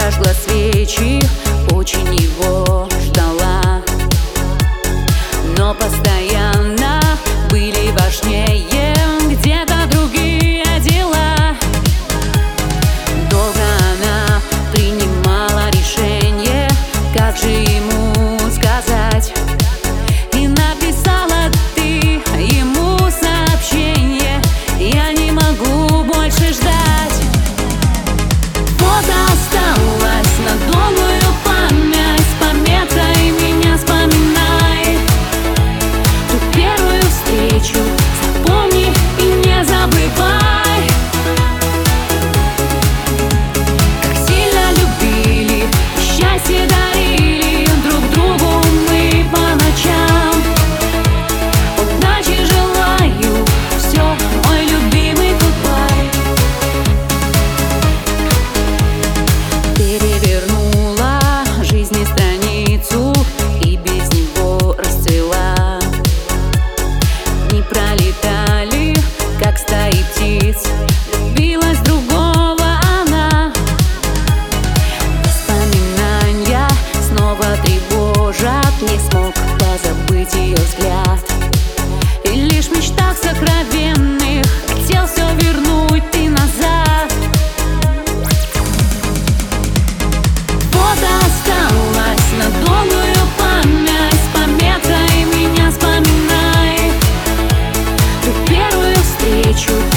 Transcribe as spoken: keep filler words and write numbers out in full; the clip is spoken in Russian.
зажгла свечи, очень его ждала, но постоянно были важнее где-то другие дела. Долго она принимала решение, как же ему сказать, и написала ты ему сообщение: я не могу больше ждать. Фото осталось на долгую память, с пометкой меня вспоминай. Ту первую встречу запомни и не забывай. Как сильно любили, счастье дарили друг другу мы по ночам. Удачи желаю, все, мой любимый, goodbye. Перевернула жизни страницу и без него расцвела. Дни пролетали, как стаи птиц, влюбилась в другого она. Воспоминания снова тревожат, не смог позабыть ее взгляд. И лишь в мечтах сокровенных хотел все вернуть ты назад. Фото осталось на долгую память, с пометкой меня вспоминай. Ту первую встречу